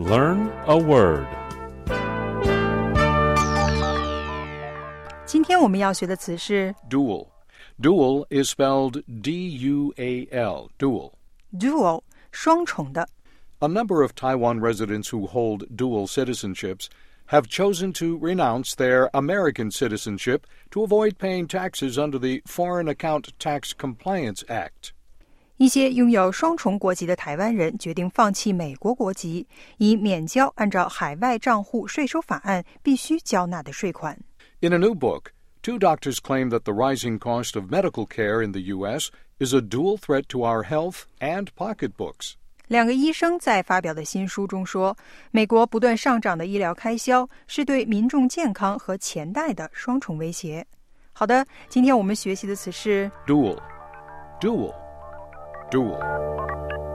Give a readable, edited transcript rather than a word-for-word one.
Learn a word. 今天我们要学的词是 Dual. Dual is spelled D-U-A-L, dual. dual 双重的 A number of Taiwan residents who hold dual citizenships have chosen to renounce their American citizenship to avoid paying taxes under the Foreign Account Tax Compliance Act. 一些拥有双重国籍的台湾人决定放弃美国国籍，以免交按照海外账户税收法案必须交纳的税款。 In a new book, two doctors claim that the rising cost of medical care in the U.S. is a dual threat to our health and pocketbooks. 两个医生在发表的新书中说，美国不断上涨的医疗开销是对民众健康和钱袋的双重威胁。好的，今天我们学习的词是 Dual. Dual. Dual.